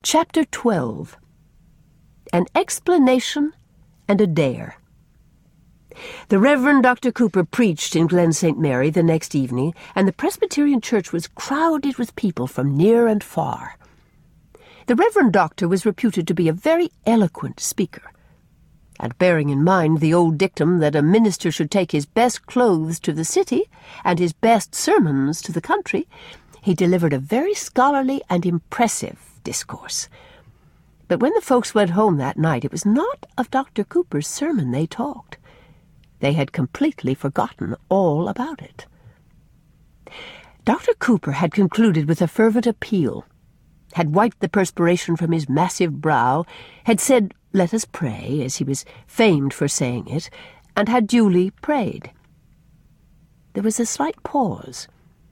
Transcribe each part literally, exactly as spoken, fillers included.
Chapter twelve. An Explanation and a Dare. The Reverend Doctor Cooper preached in Glen Saint Mary the next evening, and the Presbyterian church was crowded with people from near and far. The Reverend Doctor was reputed to be a very eloquent speaker, and bearing in mind the old dictum that a minister should take his best clothes to the city and his best sermons to the country, he delivered a very scholarly and impressive discourse. But when the folks went home that night, it was not of Doctor Cooper's sermon they talked. They had completely forgotten all about it. Doctor Cooper had concluded with a fervent appeal, had wiped the perspiration from his massive brow, had said, "Let us pray," as he was famed for saying it, and had duly prayed. There was a slight pause.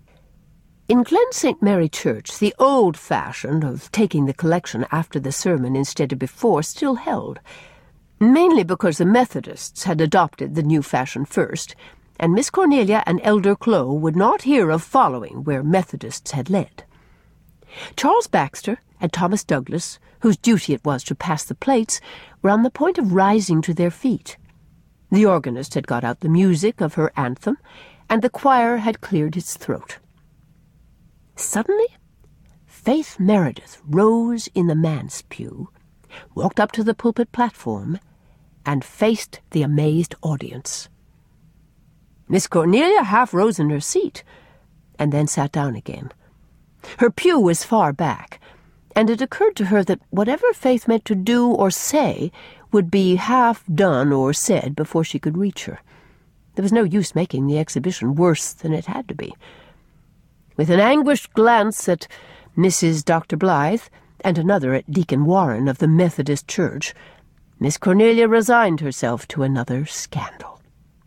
In Glen Saint Mary Church, the old fashion of taking the collection after the sermon instead of before still held, mainly because the Methodists had adopted the new fashion first, and Miss Cornelia and Elder Clow would not hear of following where Methodists had led. Charles Baxter and Thomas Douglas, whose duty it was to pass the plates, were on the point of rising to their feet. The organist had got out the music of her anthem, and the choir had cleared its throat. Suddenly, Faith Meredith rose in the manse pew, walked up to the pulpit platform, and faced the amazed audience. Miss Cornelia half rose in her seat, and then sat down again. Her pew was far back, and it occurred to her that whatever Faith meant to do or say would be half done or said before she could reach her. There was no use making the exhibition worse than it had to be. With an anguished glance at Missus Doctor Blythe and another at Deacon Warren of the Methodist Church, Miss Cornelia resigned herself to another scandal.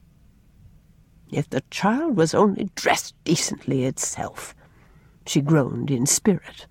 "If the child was only dressed decently itself," she groaned in spirit.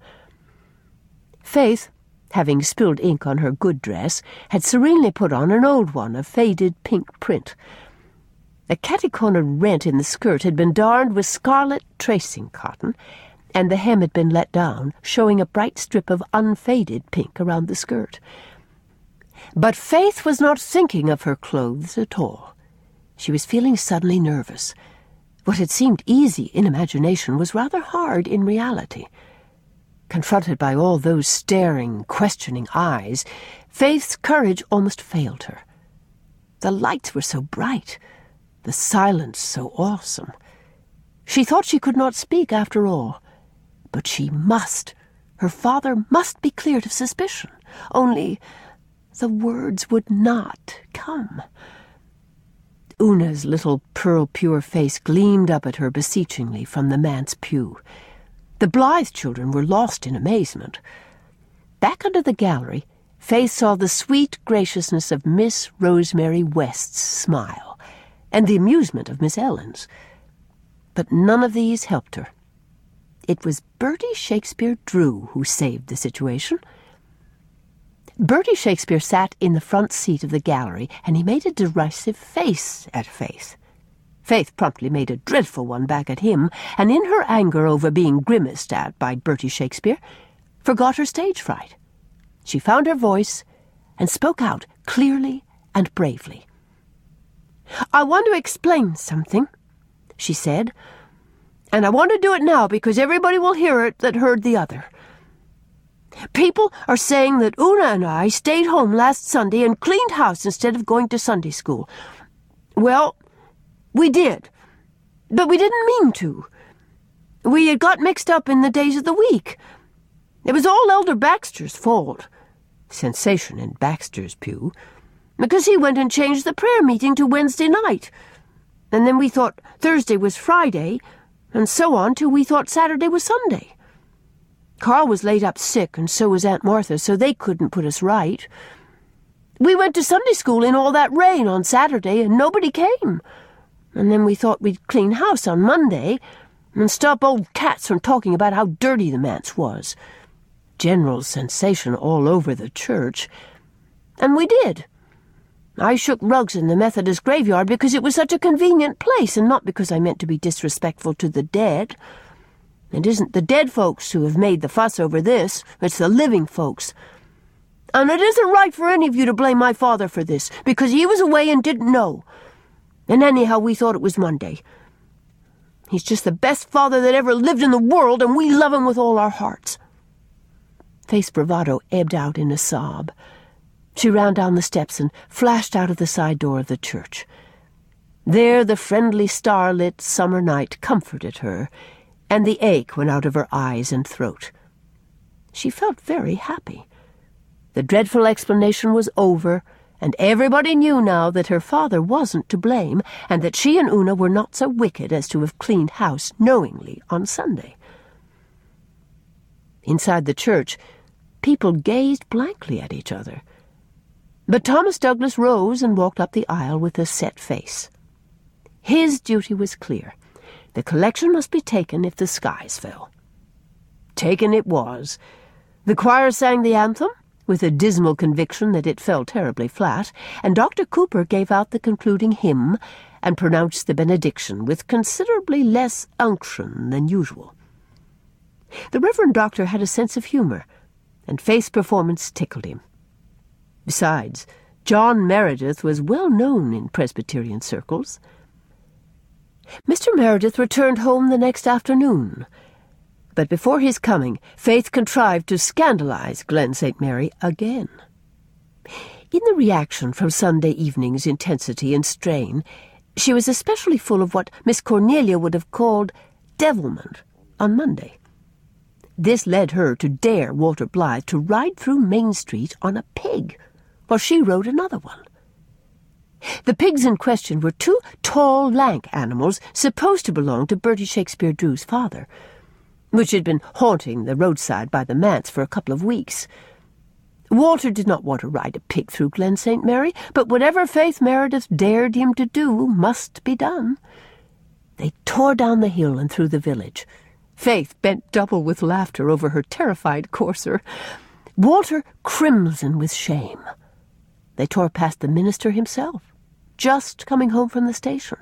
Faith, having spilled ink on her good dress, had serenely put on an old one of faded pink print. A catty-cornered rent in the skirt had been darned with scarlet tracing cotton, and the hem had been let down, showing a bright strip of unfaded pink around the skirt. But Faith was not thinking of her clothes at all. She was feeling suddenly nervous. What had seemed easy in imagination was rather hard in reality. Confronted by all those staring, questioning eyes, Faith's courage almost failed her. The lights were so bright, the silence so awesome. She thought she could not speak after all, but she must. Her father must be cleared of suspicion. Only the words would not come. Una's little pearl-pure face gleamed up at her beseechingly from the manse pew. The Blythe children were lost in amazement. Back under the gallery, Faith saw the sweet graciousness of Miss Rosemary West's smile, and the amusement of Miss Ellen's. But none of these helped her. It was Bertie Shakespeare Drew who saved the situation. Bertie Shakespeare sat in the front seat of the gallery, and he made a derisive face at Faith. Faith promptly made a dreadful one back at him, and in her anger over being grimaced at by Bertie Shakespeare, forgot her stage fright. She found her voice and spoke out clearly and bravely. "I want to explain something," she said, "and I want to do it now because everybody will hear it that heard the other. People are saying that Una and I stayed home last Sunday and cleaned house instead of going to Sunday school. Well, we did, but we didn't mean to. We had got mixed up in the days of the week. It was all Elder Baxter's fault." Sensation in Baxter's pew. "Because he went and changed the prayer meeting to Wednesday night. And then we thought Thursday was Friday, and so on till we thought Saturday was Sunday. Carl was laid up sick, and so was Aunt Martha, so they couldn't put us right. We went to Sunday school in all that rain on Saturday, and nobody came. And then we thought we'd clean house on Monday, and stop old cats from talking about how dirty the manse was." General sensation all over the church. And we did. I shook rugs in the Methodist graveyard because it was such a convenient place, and not because I meant to be disrespectful to the dead. It isn't the dead folks who have made the fuss over this, it's the living folks. And it isn't right for any of you to blame my father for this, because he was away and didn't know. And anyhow, we thought it was Monday. He's just the best father that ever lived in the world, and we love him with all our hearts." Faith's bravado ebbed out in a sob. She ran down the steps and flashed out of the side door of the church. There the friendly starlit summer night comforted her, and the ache went out of her eyes and throat. She felt very happy. The dreadful explanation was over, and everybody knew now that her father wasn't to blame, and that she and Una were not so wicked as to have cleaned house knowingly on Sunday. Inside the church, people gazed blankly at each other. But Thomas Douglas rose and walked up the aisle with a set face. His duty was clear. The collection must be taken if the skies fell. Taken it was. The choir sang the anthem, with a dismal conviction that it fell terribly flat, and Doctor Cooper gave out the concluding hymn and pronounced the benediction with considerably less unction than usual. The Reverend Doctor had a sense of humor, and Faith's performance tickled him. Besides, John Meredith was well known in Presbyterian circles. Mister Meredith returned home the next afternoon, but before his coming, Faith contrived to scandalize Glen Saint Mary again. In the reaction from Sunday evening's intensity and strain, she was especially full of what Miss Cornelia would have called devilment on Monday. This led her to dare Walter Blythe to ride through Main Street on a pig, while she rode another one. The pigs in question were two tall, lank animals supposed to belong to Bertie Shakespeare Drew's father, which had been haunting the roadside by the manse for a couple of weeks. Walter did not want to ride a pig through Glen Saint Mary, but whatever Faith Meredith dared him to do must be done. They tore down the hill and through the village. Faith bent double with laughter over her terrified courser. Walter crimson with shame. They tore past the minister himself, just coming home from the station.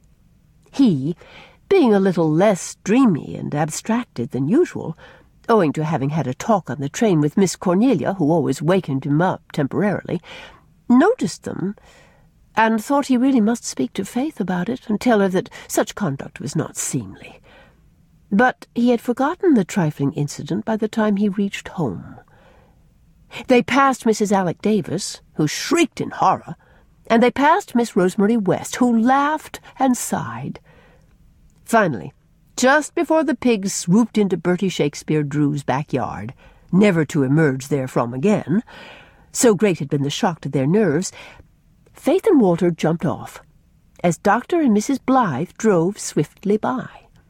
He, being a little less dreamy and abstracted than usual, owing to having had a talk on the train with Miss Cornelia, who always wakened him up temporarily, noticed them, and thought he really must speak to Faith about it and tell her that such conduct was not seemly. But he had forgotten the trifling incident by the time he reached home. They passed Missus Alec Davis, who shrieked in horror, and they passed Miss Rosemary West, who laughed and sighed. Finally, just before the pigs swooped into Bertie Shakespeare Drew's backyard, never to emerge therefrom again, so great had been the shock to their nerves, Faith and Walter jumped off, as Doctor and Missus Blythe drove swiftly by.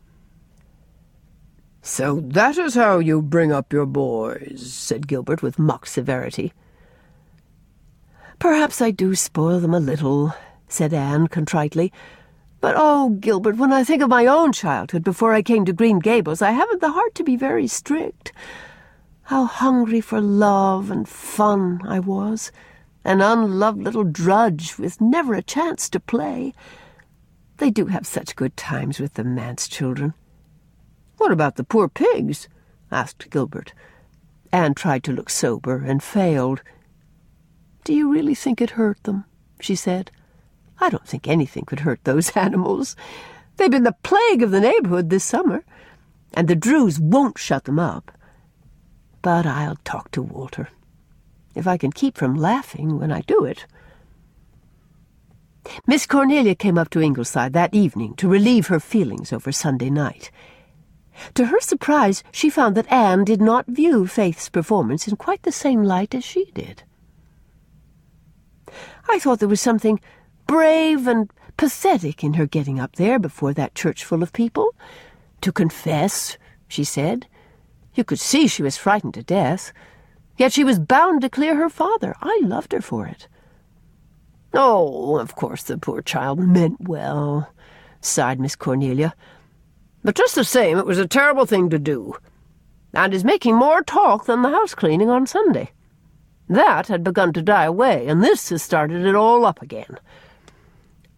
"So that is how you bring up your boys," said Gilbert with mock severity. "Perhaps I do spoil them a little," said Anne contritely. "But, oh, Gilbert, when I think of my own childhood before I came to Green Gables, I haven't the heart to be very strict. How hungry for love and fun I was, an unloved little drudge with never a chance to play. They do have such good times with the manse children." "What about the poor pigs?" asked Gilbert. Anne tried to look sober and failed. "Do you really think it hurt them?" she said. "I don't think anything could hurt those animals. They've been the plague of the neighborhood this summer, and the Drews won't shut them up. But I'll talk to Walter, if I can keep from laughing when I do it." Miss Cornelia came up to Ingleside that evening to relieve her feelings over Sunday night. To her surprise, she found that Anne did not view Faith's performance in quite the same light as she did. "I thought there was something brave and pathetic in her getting up there before that church full of people. To confess, she said. You could see she was frightened to death. Yet she was bound to clear her father. I loved her for it." "Oh, of course the poor child meant well," sighed Miss Cornelia. "But just the same, it was a terrible thing to do, and is making more talk than the house-cleaning on Sunday. That had begun to die away, and this has started it all up again."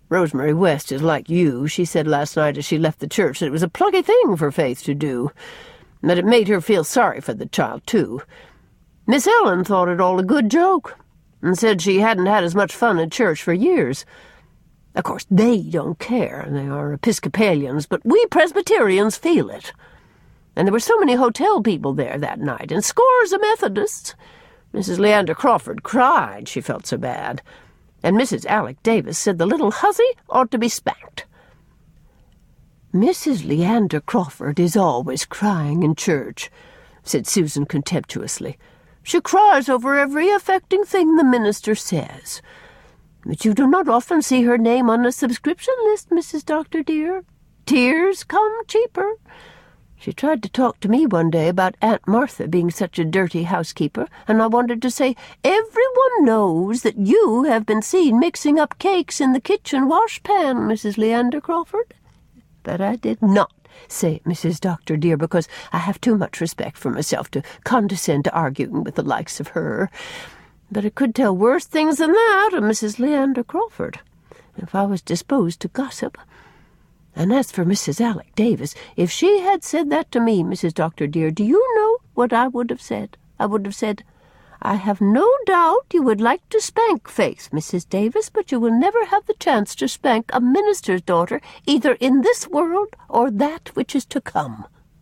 Rosemary West is like you. She said last night as she left the church that it was a plucky thing for Faith to do, that it made her feel sorry for the child, too. Miss Ellen thought it all a good joke, and said she hadn't had as much fun at church for years. Of course, they don't care. They are Episcopalians, but we Presbyterians feel it. And there were so many hotel people there that night, and scores of Methodists. Missus Leander Crawford cried, she felt so bad. And Missus Alec Davis said the little hussy ought to be spanked. "Missus Leander Crawford is always crying in church," said Susan contemptuously. "She cries over every affecting thing the minister says. But you do not often see her name on a subscription list, Missus Doctor dear. Tears come cheaper. She tried to talk to me one day about Aunt Martha being such a dirty housekeeper, and I wanted to say, 'Everyone knows that you have been seen mixing up cakes in the kitchen washpan, Missus Leander Crawford.' But I did not say it, Missus Doctor dear, because I have too much respect for myself to condescend to arguing with the likes of her. But I could tell worse things than that of Missus Leander Crawford, if I was disposed to gossip. And as for Missus Alec Davis, if she had said that to me, Missus Doctor dear, do you know what I would have said? I would have said, 'I have no doubt you would like to spank Faith, Missus Davis, but you will never have the chance to spank a minister's daughter, either in this world or that which is to come.'"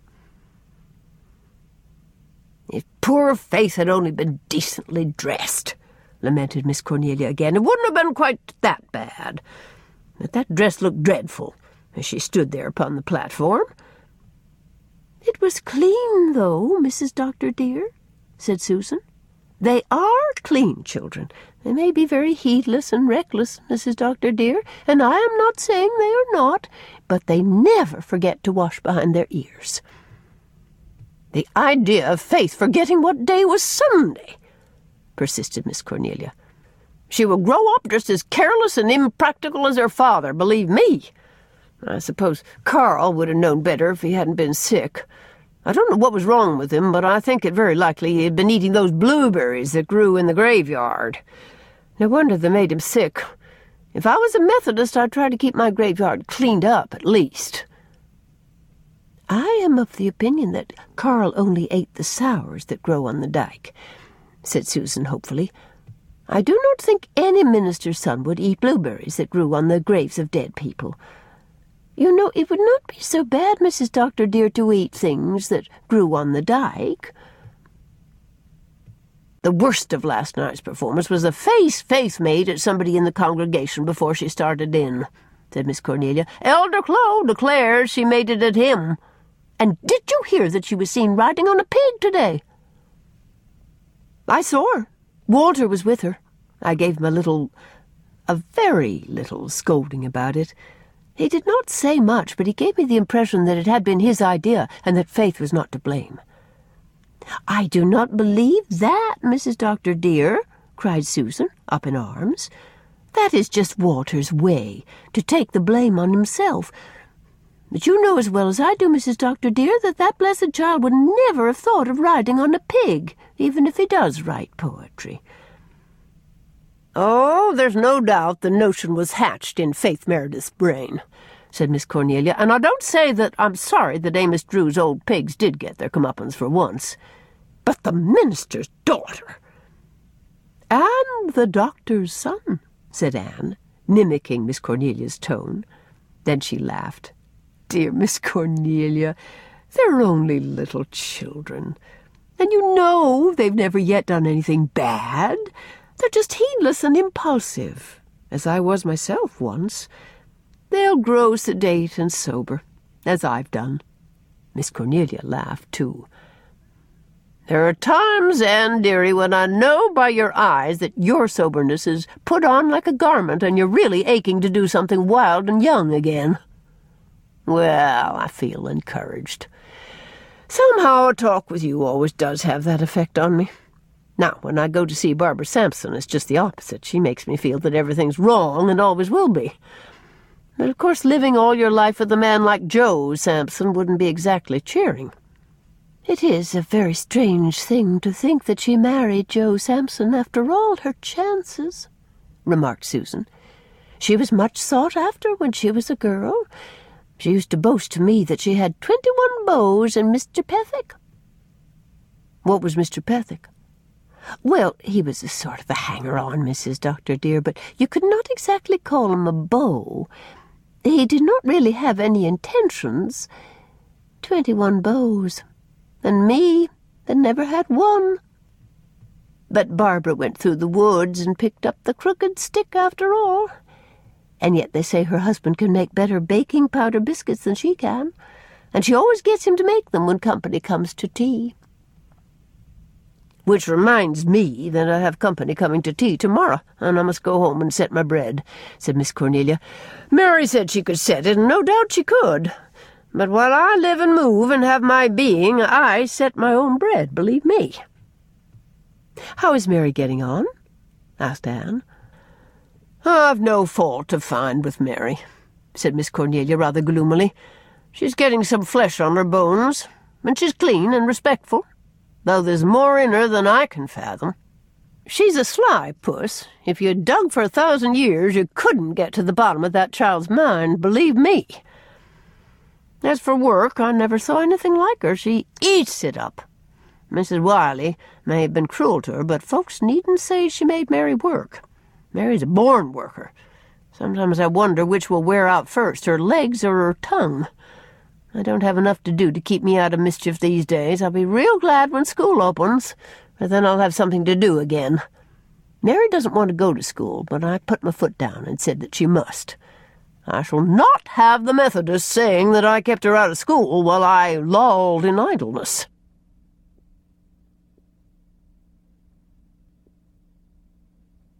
"If poor Faith had only been decently dressed," lamented Miss Cornelia again, "it wouldn't have been quite that bad. But that dress looked dreadful as she stood there upon the platform." "It was clean, though, Missus Doctor dear," said Susan. "They are clean children. They may be very heedless and reckless, Missus Doctor dear, and I am not saying they are not, but they never forget to wash behind their ears." "The idea of Faith forgetting what day was Sunday," persisted Miss Cornelia. "She will grow up just as careless and impractical as her father, believe me. I suppose Carl would have known better if he hadn't been sick. I don't know what was wrong with him, but I think it very likely he had been eating those blueberries that grew in the graveyard. No wonder they made him sick. If I was a Methodist, I'd try to keep my graveyard cleaned up, at least." "I am of the opinion that Carl only ate the sours that grow on the dike," said Susan hopefully. "I do not think any minister's son would eat blueberries that grew on the graves of dead people. You know, it would not be so bad, Missus Doctor dear, to eat things that grew on the dike." "The worst of last night's performance was the face Faith made at somebody in the congregation before she started in," said Miss Cornelia. "Elder Clow declares she made it at him. And did you hear that she was seen riding on a pig today?" "I saw her. Walter was with her. I gave him a little, a very little scolding about it. He did not say much, but he gave me the impression that it had been his idea and that Faith was not to blame." "I do not believe that, Missus Doctor dear," cried Susan, up in arms. "That is just Walter's way, to take the blame on himself. But you know as well as I do, Missus Doctor dear, that that blessed child would never have thought of riding on a pig, even if he does write poetry." "Oh, there's no doubt the notion was hatched in Faith Meredith's brain," said Miss Cornelia, "and I don't say that I'm sorry that Amos Drew's old pigs did get their comeuppance for once. But the minister's daughter—" "And the doctor's son," said Anne, mimicking Miss Cornelia's tone. Then she laughed. "Dear Miss Cornelia, they're only little children. And you know they've never yet done anything bad. They're just heedless and impulsive, as I was myself once. They'll grow sedate and sober, as I've done." Miss Cornelia laughed, too. "There are times, Anne dearie, when I know by your eyes that your soberness is put on like a garment and you're really aching to do something wild and young again. Well, I feel encouraged. Somehow a talk with you always does have that effect on me. Now, when I go to see Barbara Sampson, it's just the opposite. She makes me feel that everything's wrong and always will be. But, of course, living all your life with a man like Joe Sampson wouldn't be exactly cheering." "It is a very strange thing to think that she married Joe Sampson after all her chances," remarked Susan. She was much sought after when she was a girl. She used to boast to me that she had twenty-one beaux and Mister Pethick." "What was Mister Pethick?" "Well, he was a sort of a hanger-on, Missus Doctor dear, but you could not exactly call him a beau. He did not really have any intentions. Twenty-one beaux, and me that never had one. But Barbara went through the woods and picked up the crooked stick after all. And yet they say her husband can make better baking powder biscuits than she can, and she always gets him to make them when company comes to tea." "Which reminds me that I have company coming to tea tomorrow, and I must go home and set my bread," said Miss Cornelia. "Mary said she could set it, and no doubt she could. But while I live and move and have my being, I set my own bread, believe me." "How is Mary getting on?" asked Anne. "I've no fault to find with Mary," said Miss Cornelia rather gloomily. "She's getting some flesh on her bones, and she's clean and respectful, though there's more in her than I can fathom. She's a sly puss. If you dug for a thousand years, you couldn't get to the bottom of that child's mind, believe me. As for work, I never saw anything like her. She eats it up. Missus Wiley may have been cruel to her, but folks needn't say she made Mary work. Mary's a born worker. Sometimes I wonder which will wear out first, her legs or her tongue. I don't have enough to do to keep me out of mischief these days. I'll be real glad when school opens, for then I'll have something to do again. Mary doesn't want to go to school, but I put my foot down and said that she must. I shall not have the Methodists saying that I kept her out of school while I lolled in idleness."